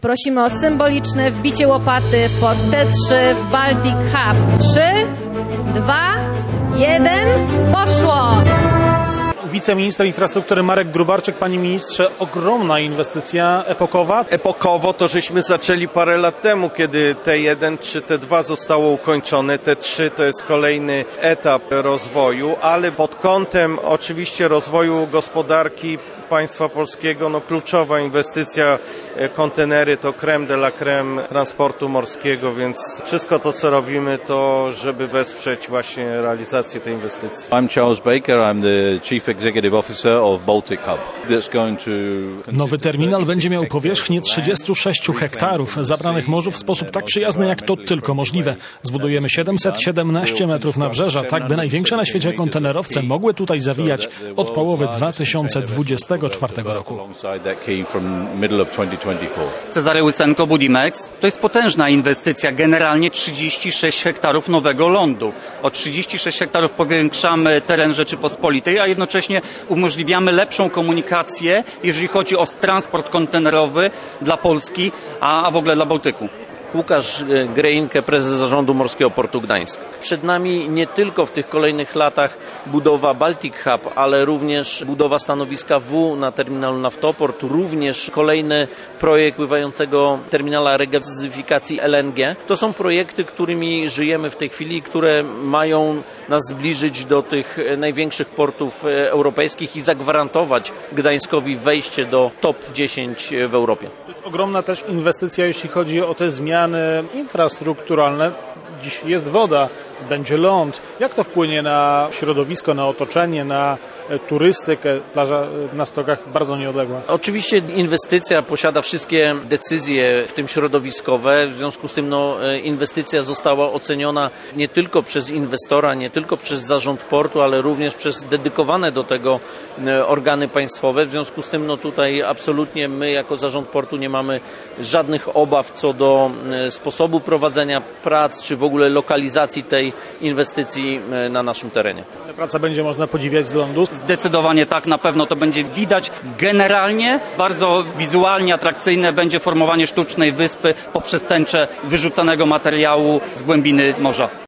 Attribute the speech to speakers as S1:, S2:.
S1: Prosimy o symboliczne wbicie łopaty pod T3 w Baltic Hub. 3, 2, 1, poszło!
S2: Wiceminister infrastruktury Marek Gróbarczyk. Panie ministrze, ogromna inwestycja, epokowa.
S3: Epokowo to żeśmy zaczęli parę lat temu, kiedy T1 czy T2 zostało ukończone. T3 to jest kolejny etap rozwoju, ale pod kątem oczywiście rozwoju gospodarki państwa polskiego, no kluczowa inwestycja, kontenery to crème de la crème transportu morskiego, więc wszystko to, co robimy, to żeby wesprzeć właśnie realizację tej inwestycji.
S4: I'm Charles Baker, I'm the Chief Executive Officer of Baltic Hub. That's going to...
S5: Nowy terminal będzie miał powierzchnię 36 hektarów, zabranych morzu w sposób tak przyjazny, jak to tylko możliwe. Zbudujemy 717 metrów nabrzeża, tak by największe na świecie kontenerowce mogły tutaj zawijać od połowy 2024 roku.
S6: Cezary Łysenko, Budimex. To jest potężna inwestycja, generalnie 36 hektarów nowego lądu. O 36 hektarów powiększamy teren Rzeczypospolitej, a jednocześnie umożliwiamy lepszą komunikację, jeżeli chodzi o transport kontenerowy dla Polski, a w ogóle dla Bałtyku.
S7: Łukasz Greinke, prezes Zarządu Morskiego Portu Gdańsk. Przed nami nie tylko w tych kolejnych latach budowa Baltic Hub, ale również budowa stanowiska W na terminalu Naftoport, również kolejny projekt pływającego terminala regazyfikacji LNG. To są projekty, którymi żyjemy w tej chwili, które mają nas zbliżyć do tych największych portów europejskich i zagwarantować Gdańskowi wejście do top 10 w Europie.
S2: To jest ogromna też inwestycja, jeśli chodzi o te zmiany infrastrukturalne. Dziś jest woda, będzie ląd. Jak to wpłynie na środowisko, na otoczenie, na turystykę? Plaża na Stokach bardzo nieodległa.
S7: Oczywiście inwestycja posiada wszystkie decyzje, w tym środowiskowe. W związku z tym inwestycja została oceniona nie tylko przez inwestora, nie tylko przez zarząd portu, ale również przez dedykowane do tego organy państwowe. W związku z tym tutaj absolutnie my jako zarząd portu nie mamy żadnych obaw co do sposobu prowadzenia prac, czy w ogóle lokalizacji tej inwestycji na naszym terenie.
S2: Praca będzie można podziwiać z lądu?
S6: Zdecydowanie tak, na pewno to będzie widać. Generalnie bardzo wizualnie atrakcyjne będzie formowanie sztucznej wyspy poprzez tęczę wyrzucanego materiału z głębiny morza.